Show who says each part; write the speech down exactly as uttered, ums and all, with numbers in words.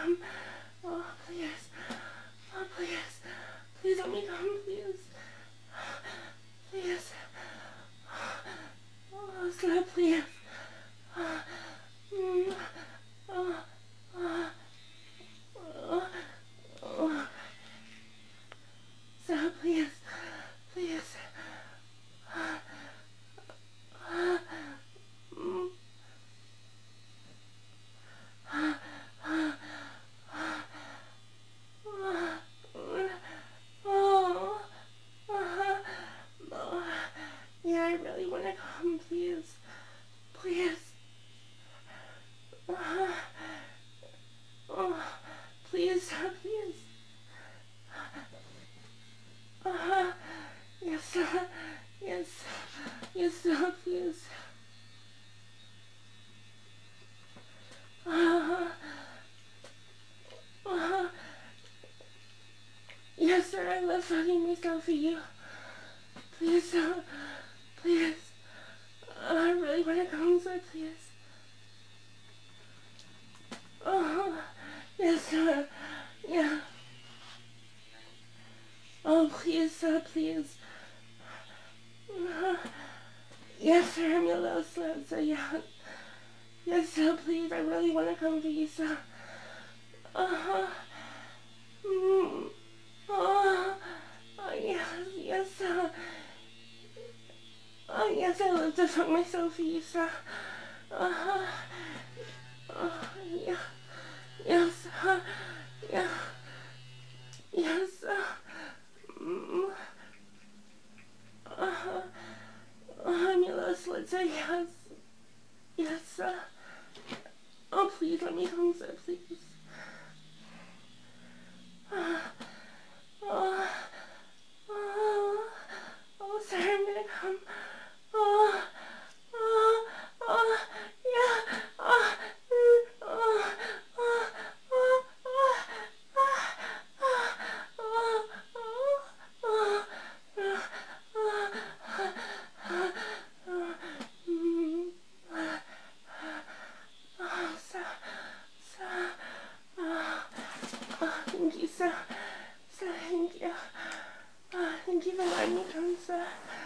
Speaker 1: come. Oh, please. Oh, please. Please let me come, please. Please. Oh, sir, please. Mm. Oh, oh, oh, oh. Sir, please. Please. Mm. Oh, oh, yeah, I really want to come, please. Please. Oh, oh, please, please. Uh, yes, sir. Yes. Yes, sir, please. Uh, uh, yes, sir, I love fucking myself for you. Please, sir. Please. Uh, I really want to come, sir, please. Oh, yes, sir. Yeah. Oh, please, sir, please. Uh, yes, sir, I'm your little slut, sir, yeah. Yes, sir, please, I really want to come for you, sir. Uh-huh. Mm. Oh, oh, yes, yes, sir. Oh, yes, I love to fuck myself for you, sir. Uh-huh. Oh, yeah. Yes, sir. Yeah. Yes, sir. Mm. Uh-huh. Oh, I'm your little slut, sir, yes. Yes, sir. Oh, please let me come, sir, please. Oh, oh, oh, oh, sir, I'm gonna come. Oh, oh, oh, yeah, oh, mm, oh, oh, oh, oh, oh, oh, oh, oh, oh, oh, mm, oh, sir, sir, oh, oh, thank you, sir, sir, thank you, oh, thank you for letting me come, sir.